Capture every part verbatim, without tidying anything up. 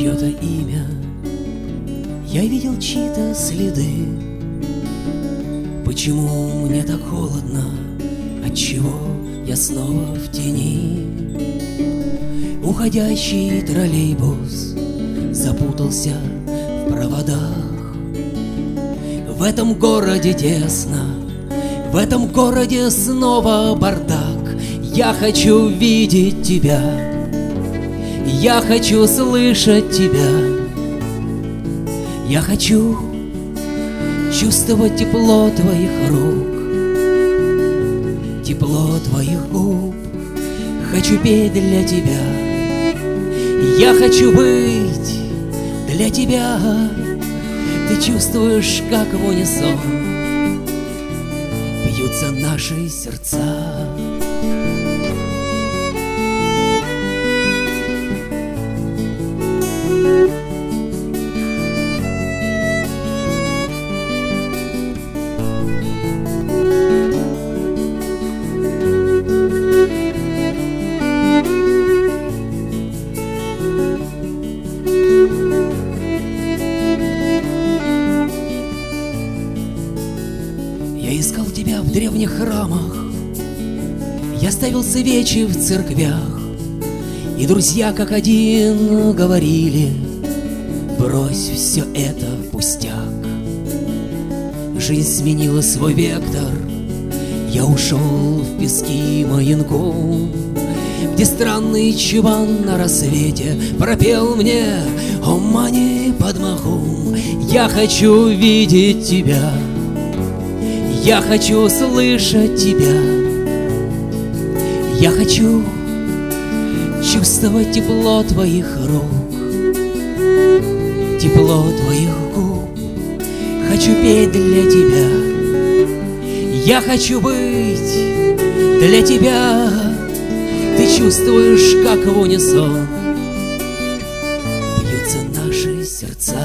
чье-то имя, я видел чьи-то следы. Почему мне так холодно? Отчего я снова в тени? Уходящий троллейбус запутался в проводах. В этом городе тесно, в этом городе снова бардак. Я хочу видеть тебя, я хочу слышать тебя, я хочу чувствовать тепло твоих рук, тепло твоих губ. Хочу петь для тебя, я хочу быть для тебя. Ты чувствуешь, как в унисон бьются наши сердца. Я искал тебя в древних храмах, я ставил свечи в церквях, и друзья как один говорили: брось все это, пустяк. Жизнь сменила свой вектор, я ушел в пески Маянку, где странный чуван на рассвете пропел мне о мане Падмахум. Я хочу видеть тебя, я хочу слышать тебя, я хочу чувствовать тепло твоих рук, тепло твоих губ. Хочу петь для тебя, я хочу быть для тебя. Ты чувствуешь, как в унисон бьются наши сердца.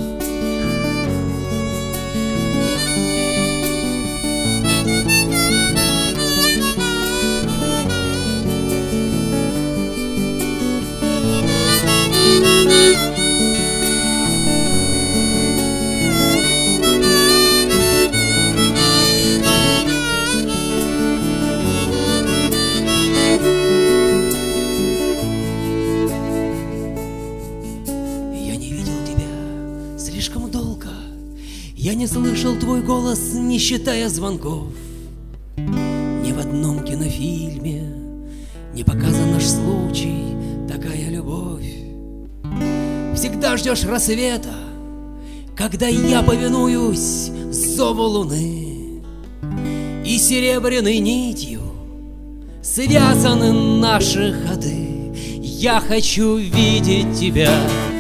Слишком долго я не слышал твой голос, не считая звонков. Ни в одном кинофильме не показан наш случай, такая любовь. Всегда ждешь рассвета, когда я повинуюсь зову луны, и серебряной нитью связаны наши ходы. Я хочу видеть тебя,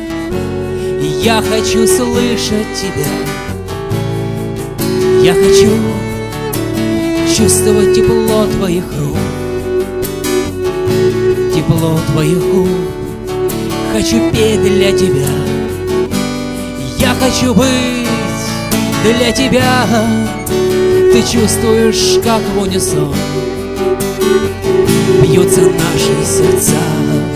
я хочу слышать тебя, я хочу чувствовать тепло твоих рук, тепло твоих губ. Хочу петь для тебя, я хочу быть для тебя. Ты чувствуешь, как в унисон бьются наши сердца.